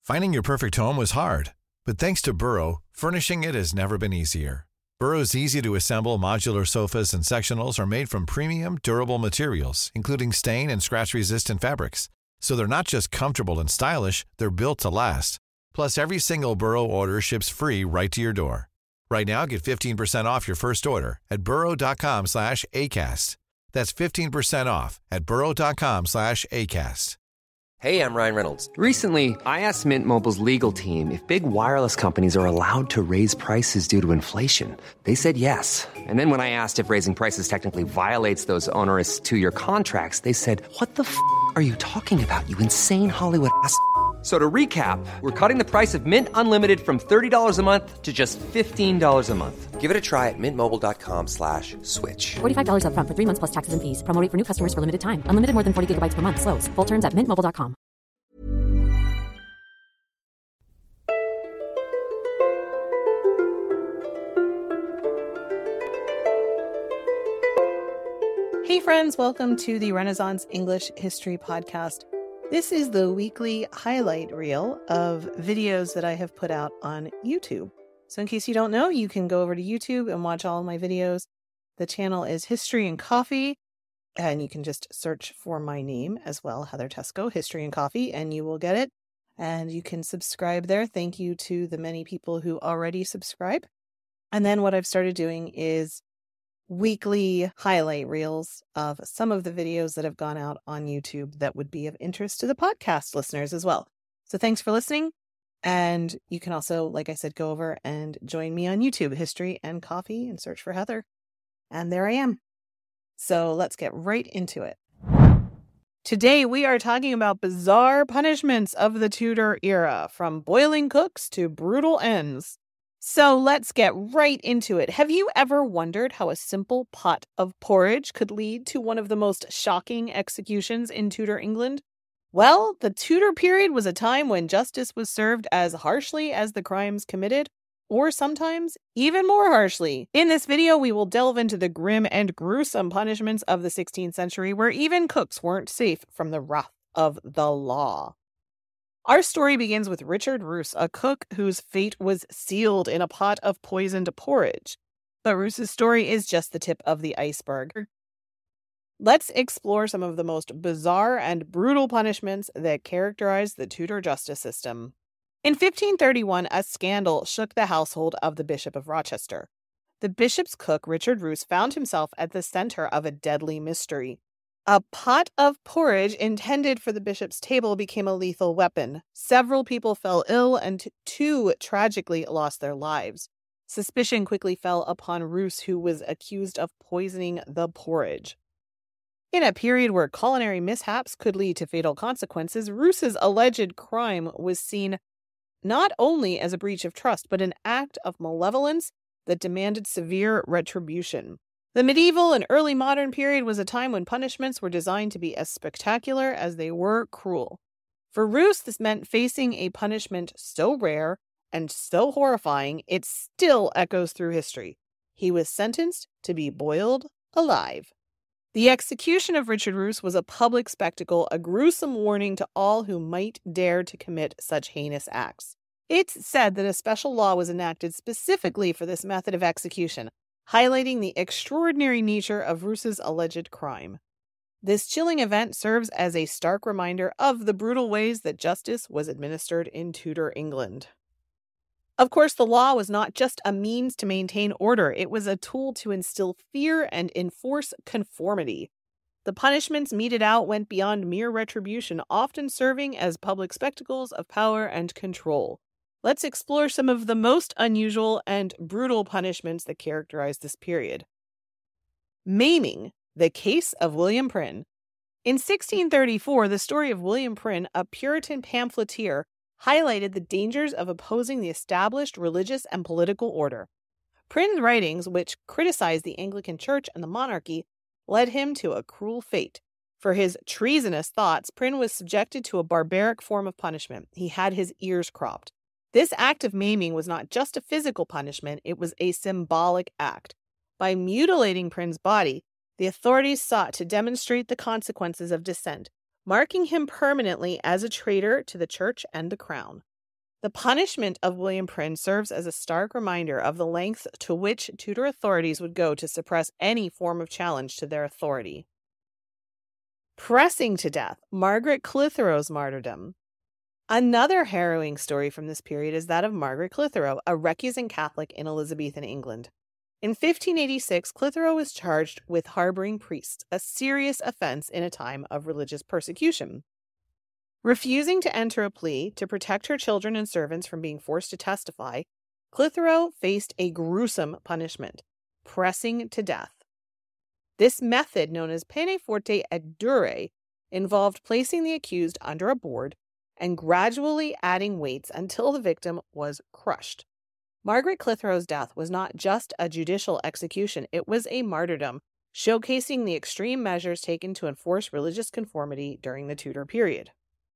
Finding your perfect home was hard, but thanks to Burrow, furnishing it has never been easier. Burrow's easy-to-assemble modular sofas and sectionals are made from premium, durable materials, including stain and scratch-resistant fabrics. So they're not just comfortable and stylish, they're built to last. Plus, every single Burrow order ships free right to your door. Right now, get 15% off your first order at burrow.com/ACAST. That's 15% off at burrow.com/ACAST. Hey, I'm Ryan Reynolds. Recently, I asked Mint Mobile's legal team if big wireless companies are allowed to raise prices due to inflation. They said yes. And then when I asked if raising prices technically violates those onerous two-year contracts, they said, "What the f*** are you talking about, you insane Hollywood ass?" So to recap, we're cutting the price of Mint Unlimited from $30 a month to just $15 a month. Give it a try at mintmobile.com/switch. $45 up front for 3 months plus taxes and fees. Promo rate for new customers for limited time. Unlimited more than 40 gigabytes per month. Slows full terms at mintmobile.com. Hey friends, welcome to the Renaissance English History Podcast. This is the weekly highlight reel of videos that I have put out on YouTube. So in case you don't know, you can go over to YouTube and watch all of my videos. The channel is History and Coffee, and you can just search for my name as well, Heather Teysko, History and Coffee, and you will get it. And you can subscribe there. Thank you to the many people who already subscribe. And then what I've started doing is weekly highlight reels of some of the videos that have gone out on YouTube that would be of interest to the podcast listeners as well. So thanks for listening. And you can also, like I said, go over and join me on YouTube, History and Coffee, and search for Heather. And there I am. So let's get right into it. Today we are talking about bizarre punishments of the Tudor era, from boiling cooks to brutal ends. So let's get right into it. Have you ever wondered how a simple pot of porridge could lead to one of the most shocking executions in Tudor England? Well, the Tudor period was a time when justice was served as harshly as the crimes committed, or sometimes even more harshly. In this video, we will delve into the grim and gruesome punishments of the 16th century, where even cooks weren't safe from the wrath of the law. Our story begins with Richard Roos, a cook whose fate was sealed in a pot of poisoned porridge. But Roos's story is just the tip of the iceberg. Let's explore some of the most bizarre and brutal punishments that characterized the Tudor justice system. In 1531, a scandal shook the household of the Bishop of Rochester. The bishop's cook, Richard Roos, found himself at the center of a deadly mystery. A pot of porridge intended for the bishop's table became a lethal weapon. Several people fell ill and 2 tragically lost their lives. Suspicion quickly fell upon Roos, who was accused of poisoning the porridge. In a period where culinary mishaps could lead to fatal consequences, Roos's alleged crime was seen not only as a breach of trust, but an act of malevolence that demanded severe retribution. The medieval and early modern period was a time when punishments were designed to be as spectacular as they were cruel. For Roos, this meant facing a punishment so rare and so horrifying, it still echoes through history. He was sentenced to be boiled alive. The execution of Richard Roos was a public spectacle, a gruesome warning to all who might dare to commit such heinous acts. It's said that a special law was enacted specifically for this method of execution, highlighting the extraordinary nature of Roos's alleged crime. This chilling event serves as a stark reminder of the brutal ways that justice was administered in Tudor England. Of course, the law was not just a means to maintain order, it was a tool to instill fear and enforce conformity. The punishments meted out went beyond mere retribution, often serving as public spectacles of power and control. Let's explore some of the most unusual and brutal punishments that characterize this period. Maiming, the case of William Prynne. In 1634, the story of William Prynne, a Puritan pamphleteer, highlighted the dangers of opposing the established religious and political order. Prynne's writings, which criticized the Anglican Church and the monarchy, led him to a cruel fate. For his treasonous thoughts, Prynne was subjected to a barbaric form of punishment. He had his ears cropped. This act of maiming was not just a physical punishment, it was a symbolic act. By mutilating Prynne's body, the authorities sought to demonstrate the consequences of dissent, marking him permanently as a traitor to the church and the crown. The punishment of William Prynne serves as a stark reminder of the lengths to which Tudor authorities would go to suppress any form of challenge to their authority. Pressing to death, Margaret Clitheroe's martyrdom. Another harrowing story from this period is that of Margaret Clitheroe, a recusant Catholic in Elizabethan England. In 1586, Clitheroe was charged with harboring priests, a serious offense in a time of religious persecution. Refusing to enter a plea to protect her children and servants from being forced to testify, Clitheroe faced a gruesome punishment, pressing to death. This method, known as peine forte et dure, involved placing the accused under a board and gradually adding weights until the victim was crushed. Margaret Clitheroe's death was not just a judicial execution, it was a martyrdom, showcasing the extreme measures taken to enforce religious conformity during the Tudor period.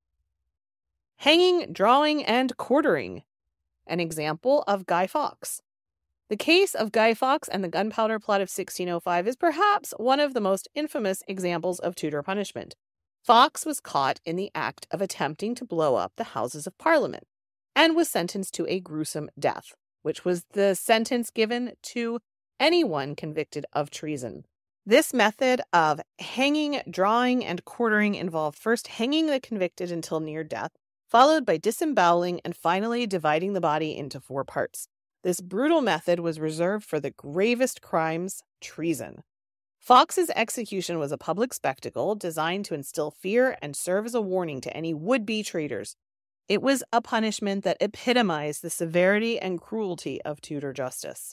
Hanging, drawing, and quartering. An example of Guy Fawkes. The case of Guy Fawkes and the Gunpowder Plot of 1605 is perhaps one of the most infamous examples of Tudor punishment. Fawkes was caught in the act of attempting to blow up the Houses of Parliament and was sentenced to a gruesome death, which was the sentence given to anyone convicted of treason. This method of hanging, drawing, and quartering involved first hanging the convicted until near death, followed by disemboweling and finally dividing the body into 4 parts. This brutal method was reserved for the gravest crimes, treason. Fawkes's execution was a public spectacle designed to instill fear and serve as a warning to any would-be traitors. It was a punishment that epitomized the severity and cruelty of Tudor justice.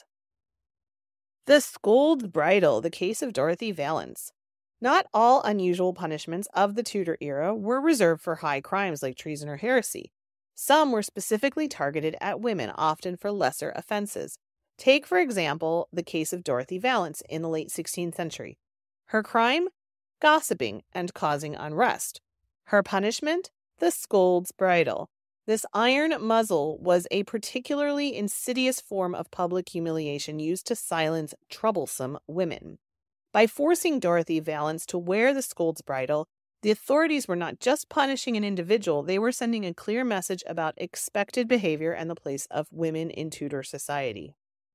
The Scold's Bridle, the case of Dorothy Valence. Not all unusual punishments of the Tudor era were reserved for high crimes like treason or heresy. Some were specifically targeted at women, often for lesser offenses. Take, for example, the case of Dorothy Valence in the late 16th century. Her crime? Gossiping and causing unrest. Her punishment? The Scold's Bridle. This iron muzzle was a particularly insidious form of public humiliation used to silence troublesome women. By forcing Dorothy Valence to wear the Scold's Bridle, the authorities were not just punishing an individual, they were sending a clear message about expected behavior and the place of women in Tudor society.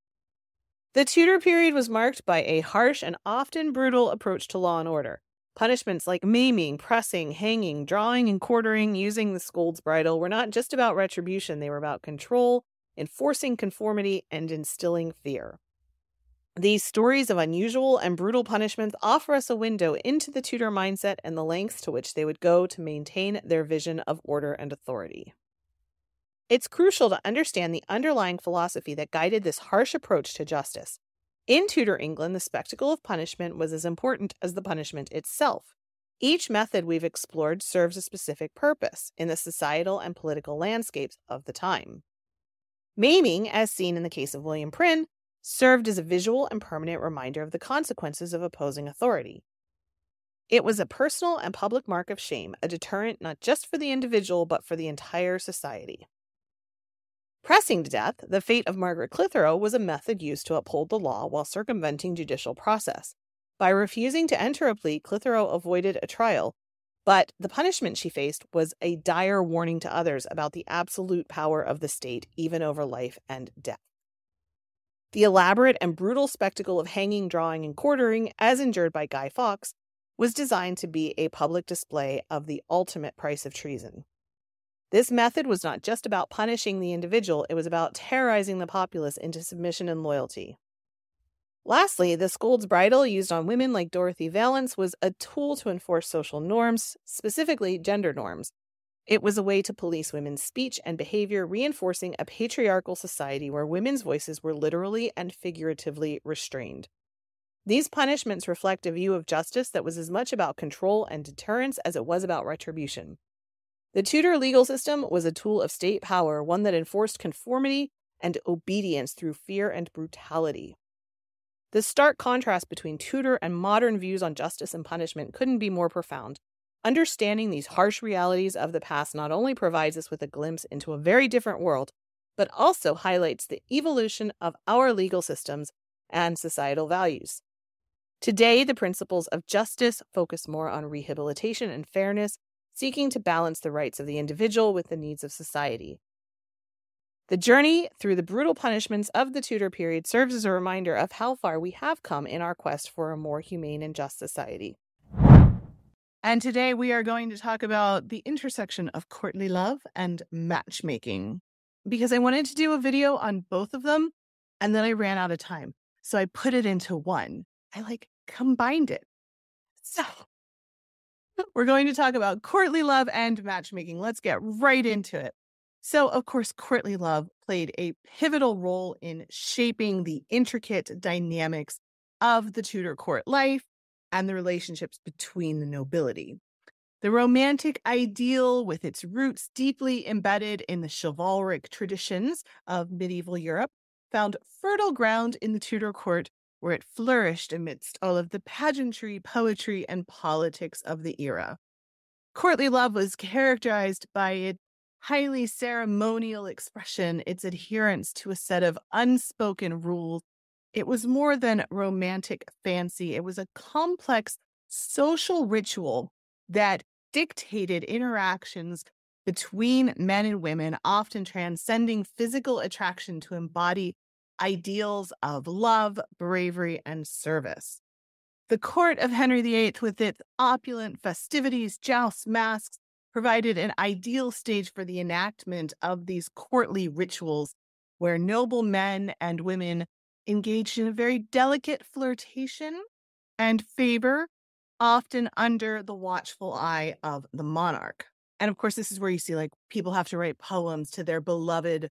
The Tudor period was marked by a harsh and often brutal approach to law and order. Punishments like maiming, pressing, hanging, drawing, and quartering using the Scold's Bridle were not just about retribution, they were about control, enforcing conformity, and instilling fear. These stories of unusual and brutal punishments offer us a window into the Tudor mindset and the lengths to which they would go to maintain their vision of order and authority. It's crucial to understand the underlying philosophy that guided this harsh approach to justice. In Tudor England, the spectacle of punishment was as important as the punishment itself. Each method we've explored serves a specific purpose in the societal and political landscapes of the time. Maiming, as seen in the case of William Prynne, served as a visual and permanent reminder of the consequences of opposing authority. It was a personal and public mark of shame, a deterrent not just for the individual but for the entire society. Pressing to death, the fate of Margaret Clitheroe was a method used to uphold the law while circumventing judicial process. By refusing to enter a plea, Clitheroe avoided a trial, but the punishment she faced was a dire warning to others about the absolute power of the state, even over life and death. The elaborate and brutal spectacle of hanging, drawing, and quartering, as endured by Guy Fawkes, was designed to be a public display of the ultimate price of treason. This method was not just about punishing the individual, it was about terrorizing the populace into submission and loyalty. Lastly, the Scold's Bridle used on women like Dorothy Valence was a tool to enforce social norms, specifically gender norms. It was a way to police women's speech and behavior, reinforcing a patriarchal society where women's voices were literally and figuratively restrained. These punishments reflect a view of justice that was as much about control and deterrence as it was about retribution. The Tudor legal system was a tool of state power, one that enforced conformity and obedience through fear and brutality. The stark contrast between Tudor and modern views on justice and punishment couldn't be more profound. Understanding these harsh realities of the past not only provides us with a glimpse into a very different world, but also highlights the evolution of our legal systems and societal values. Today, the principles of justice focus more on rehabilitation and fairness, seeking to balance the rights of the individual with the needs of society. The journey through the brutal punishments of the Tudor period serves as a reminder of how far we have come in our quest for a more humane and just society. And today we are going to talk about the intersection of courtly love and matchmaking, because I wanted to do a video on both of them, and then I ran out of time. So I put it into one. I combined it. So we're going to talk about courtly love and matchmaking. Let's get right into it. So, of course, courtly love played a pivotal role in shaping the intricate dynamics of the Tudor court life and the relationships between the nobility. The romantic ideal, with its roots deeply embedded in the chivalric traditions of medieval Europe, found fertile ground in the Tudor court, where it flourished amidst all of the pageantry, poetry, and politics of the era. Courtly love was characterized by its highly ceremonial expression, its adherence to a set of unspoken rules. It was more than romantic fancy. It was a complex social ritual that dictated interactions between men and women, often transcending physical attraction to embody ideals of love, bravery, and service. The court of Henry VIII, with its opulent festivities, jousts, masks, provided an ideal stage for the enactment of these courtly rituals, where noble men and women engaged in a very delicate flirtation and favor, often under the watchful eye of the monarch. And of course, this is where you see people have to write poems to their beloved,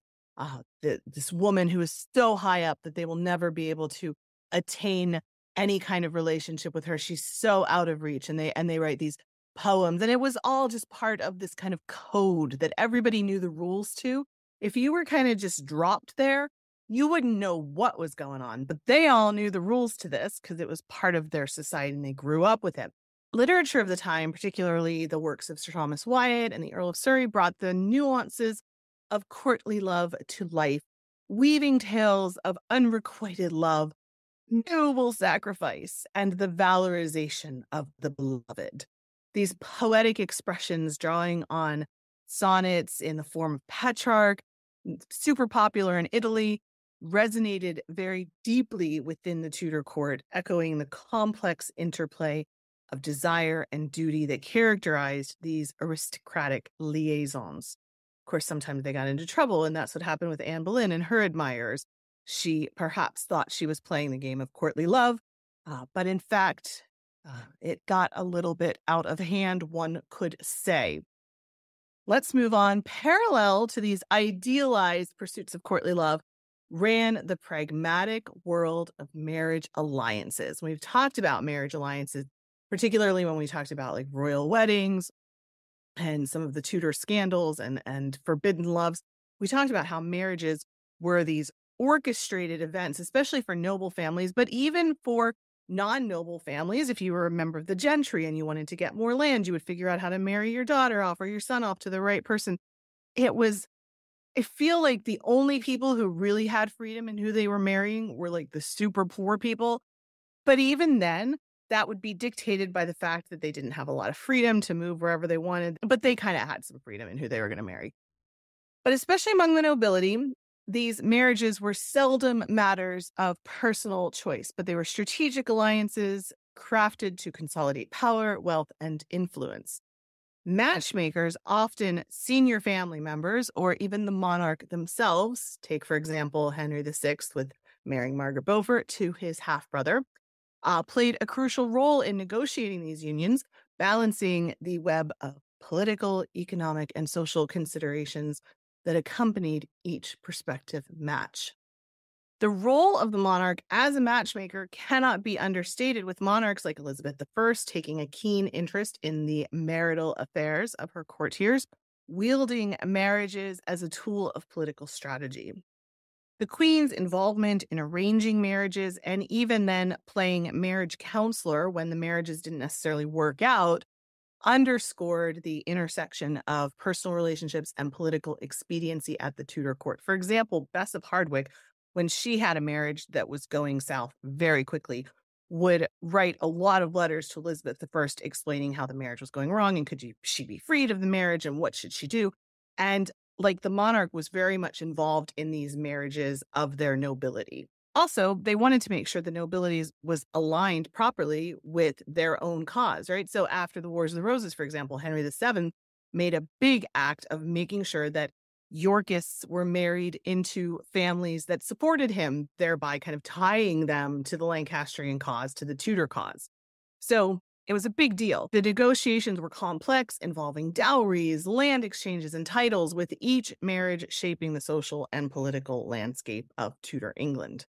this woman who is so high up that they will never be able to attain any kind of relationship with her. She's so out of reach, and they write these poems. And it was all just part of this kind of code that everybody knew the rules to. If you were kind of just dropped there, you wouldn't know what was going on, but they all knew the rules to this because it was part of their society and they grew up with it. Literature of the time, particularly the works of Sir Thomas Wyatt and the Earl of Surrey, brought the nuances of courtly love to life, weaving tales of unrequited love, noble sacrifice, and the valorization of the beloved. These poetic expressions, drawing on sonnets in the form of Petrarch, super popular in Italy, resonated very deeply within the Tudor court, echoing the complex interplay of desire and duty that characterized these aristocratic liaisons. Of course, sometimes they got into trouble, and that's what happened with Anne Boleyn and her admirers. She perhaps thought she was playing the game of courtly love, but in fact, it got a little bit out of hand, one could say. Let's move on. Parallel to these idealized pursuits of courtly love ran the pragmatic world of marriage alliances. We've talked about marriage alliances, particularly when we talked about royal weddings and some of the Tudor scandals and forbidden loves. We talked about how marriages were these orchestrated events, especially for noble families, but even for non-noble families. If you were a member of the gentry and you wanted to get more land, you would figure out how to marry your daughter off or your son off to the right person. I feel like the only people who really had freedom in who they were marrying were the super poor people. But even then, that would be dictated by the fact that they didn't have a lot of freedom to move wherever they wanted, but they kind of had some freedom in who they were going to marry. But especially among the nobility, these marriages were seldom matters of personal choice, but they were strategic alliances crafted to consolidate power, wealth, and influence. Matchmakers, often senior family members or even the monarch themselves, take, for example, Henry VI with marrying Margaret Beaufort to his half-brother, played a crucial role in negotiating these unions, balancing the web of political, economic, and social considerations that accompanied each prospective match. The role of the monarch as a matchmaker cannot be understated, with monarchs like Elizabeth I taking a keen interest in the marital affairs of her courtiers, wielding marriages as a tool of political strategy. The Queen's involvement in arranging marriages and even then playing marriage counselor when the marriages didn't necessarily work out underscored the intersection of personal relationships and political expediency at the Tudor court. For example, Bess of Hardwicke, when she had a marriage that was going south very quickly, would write a lot of letters to Elizabeth I explaining how the marriage was going wrong and could she be freed of the marriage and what should she do. And like the monarch was very much involved in these marriages of their nobility. Also, they wanted to make sure the nobility was aligned properly with their own cause, right? So after the Wars of the Roses, for example, Henry VII made a big act of making sure that Yorkists were married into families that supported him, thereby kind of tying them to the Lancastrian cause, to the Tudor cause. So it was a big deal. The negotiations were complex, involving dowries, land exchanges, and titles, with each marriage shaping the social and political landscape of Tudor England.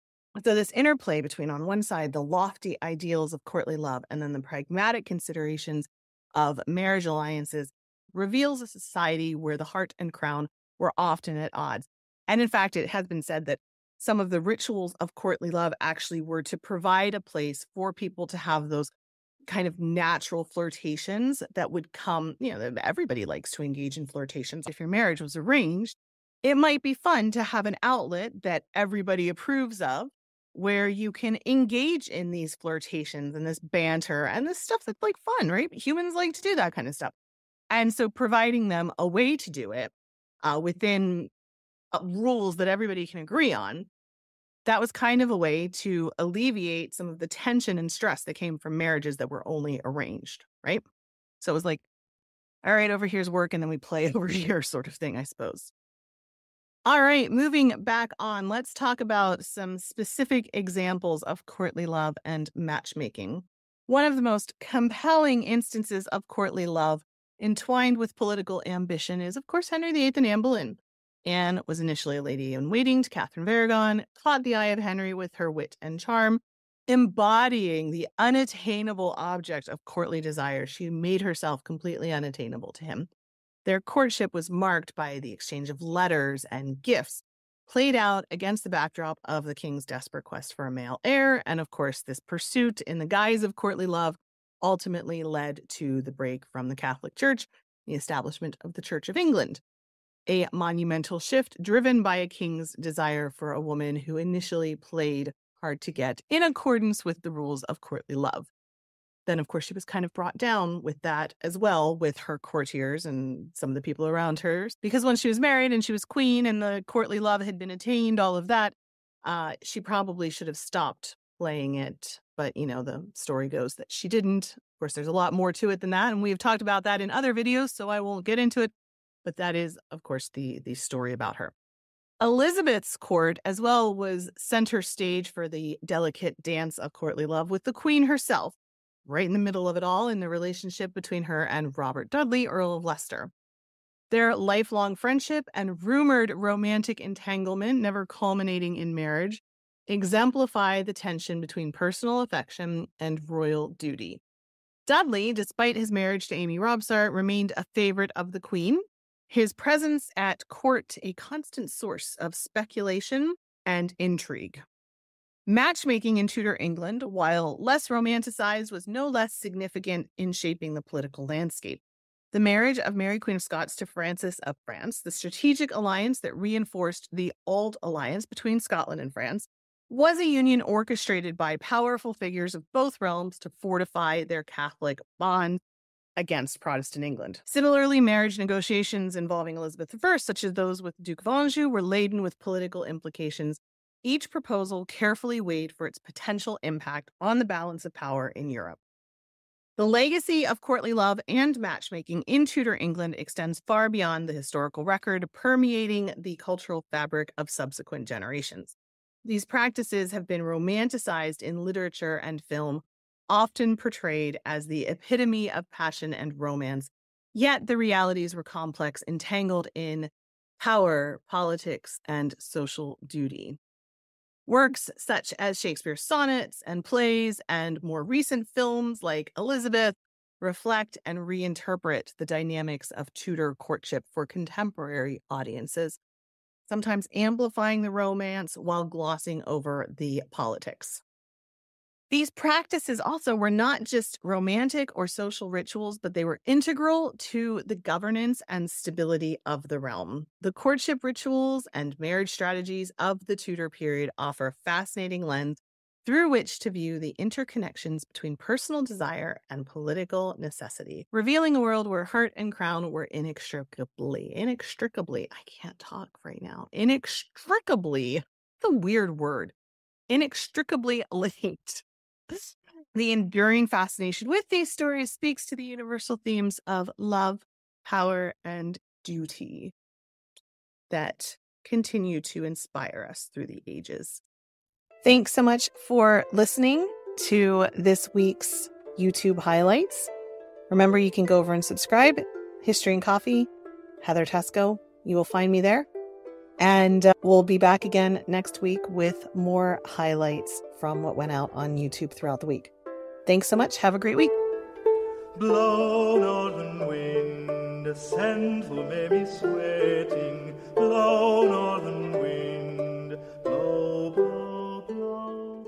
So this interplay between, on one side, the lofty ideals of courtly love and then the pragmatic considerations of marriage alliances reveals a society where the heart and crown were often at odds. And in fact, it has been said that some of the rituals of courtly love actually were to provide a place for people to have those kind of natural flirtations that would come, everybody likes to engage in flirtations. If your marriage was arranged, it might be fun to have an outlet that everybody approves of, where you can engage in these flirtations and this banter and this stuff that's like fun, right? Humans like to do that kind of stuff. And so providing them a way to do it within rules that everybody can agree on, that was kind of a way to alleviate some of the tension and stress that came from marriages that were only arranged, right? So it was like, all right, over here's work, and then we play over here sort of thing, I suppose. All right, moving back on, let's talk about some specific examples of courtly love and matchmaking. One of the most compelling instances of courtly love entwined with political ambition is, of course, Henry VIII and Anne Boleyn. Anne was initially a lady in waiting to Catherine of Aragon, caught the eye of Henry with her wit and charm, embodying the unattainable object of courtly desire. She made herself completely unattainable to him. Their courtship was marked by the exchange of letters and gifts, played out against the backdrop of the king's desperate quest for a male heir. And of course, this pursuit in the guise of courtly love ultimately led to the break from the Catholic Church, the establishment of the Church of England, a monumental shift driven by a king's desire for a woman who initially played hard to get in accordance with the rules of courtly love. Then, of course, she was kind of brought down with that as well, with her courtiers and some of the people around her, because when she was married and she was queen and the courtly love had been attained, all of that, she probably should have stopped playing it. But, the story goes that she didn't. Of course, there's a lot more to it than that, and we've talked about that in other videos, so I won't get into it. But that is, of course, the story about her. Elizabeth's court as well was center stage for the delicate dance of courtly love, with the queen herself right in the middle of it all in the relationship between her and Robert Dudley, Earl of Leicester. Their lifelong friendship and rumored romantic entanglement, never culminating in marriage, exemplify the tension between personal affection and royal duty. Dudley, despite his marriage to Amy Robsart, remained a favorite of the queen, his presence at court a constant source of speculation and intrigue. Matchmaking in Tudor England, while less romanticized, was no less significant in shaping the political landscape. The marriage of Mary, Queen of Scots, to Francis of France, the strategic alliance that reinforced the Auld Alliance between Scotland and France, was a union orchestrated by powerful figures of both realms to fortify their Catholic bond against Protestant England. Similarly, marriage negotiations involving Elizabeth I, such as those with the Duke of Anjou, were laden with political implications, each proposal carefully weighed for its potential impact on the balance of power in Europe. The legacy of courtly love and matchmaking in Tudor England extends far beyond the historical record, permeating the cultural fabric of subsequent generations. These practices have been romanticized in literature and film, often portrayed as the epitome of passion and romance, yet the realities were complex, entangled in power, politics, and social duty. Works such as Shakespeare's sonnets and plays and more recent films like Elizabeth reflect and reinterpret the dynamics of Tudor courtship for contemporary audiences, sometimes amplifying the romance while glossing over the politics. These practices also were not just romantic or social rituals, but they were integral to the governance and stability of the realm. The courtship rituals and marriage strategies of the Tudor period offer a fascinating lens through which to view the interconnections between personal desire and political necessity, revealing a world where heart and crown were inextricably, I can't talk right now, inextricably, the weird word, inextricably linked. The enduring fascination with these stories speaks to the universal themes of love, power, and duty that continue to inspire us through the ages. Thanks so much for listening to this week's YouTube highlights. Remember, you can go over and subscribe. History and Coffee, Heather Teysko. You will find me there. And we'll be back again next week with more highlights from what went out on YouTube throughout the week. Thanks so much. Have a great week. Blow, northern wind, send for me sweating. Blow, northern wind, blow, blow, blow.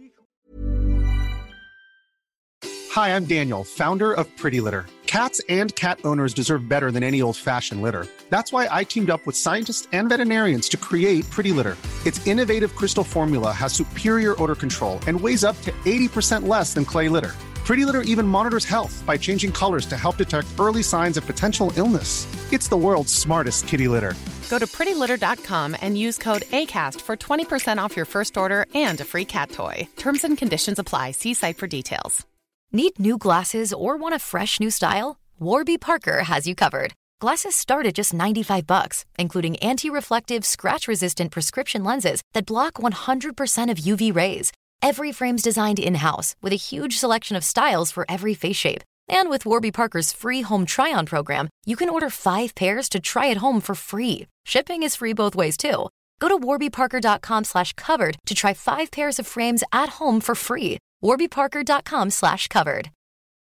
Hi, I'm Daniel, founder of Pretty Litter. Cats and cat owners deserve better than any old-fashioned litter. That's why I teamed up with scientists and veterinarians to create Pretty Litter. Its innovative crystal formula has superior odor control and weighs up to 80% less than clay litter. Pretty Litter even monitors health by changing colors to help detect early signs of potential illness. It's the world's smartest kitty litter. Go to prettylitter.com and use code ACAST for 20% off your first order and a free cat toy. Terms and conditions apply. See site for details. Need new glasses or want a fresh new style? Warby Parker has you covered. Glasses start at just $95, including anti-reflective, scratch-resistant prescription lenses that block 100% of UV rays. Every frame's designed in-house with a huge selection of styles for every face shape. And with Warby Parker's free home try-on program, you can order 5 pairs to try at home for free. Shipping is free both ways, too. Go to warbyparker.com/covered to try 5 pairs of frames at home for free. warbyparker.com/covered.